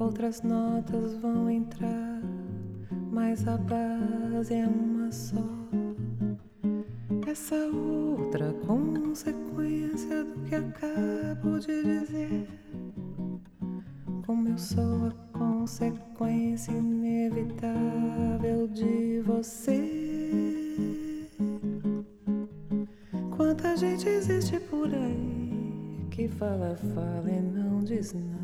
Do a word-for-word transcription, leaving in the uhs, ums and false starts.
outras notas vão entrar, mas a base é uma só. Essa outra consequência do que acabo de dizer, como eu sou a consequência inevitável de você. Quanta gente existe por aí que fala, fala e não diz nada.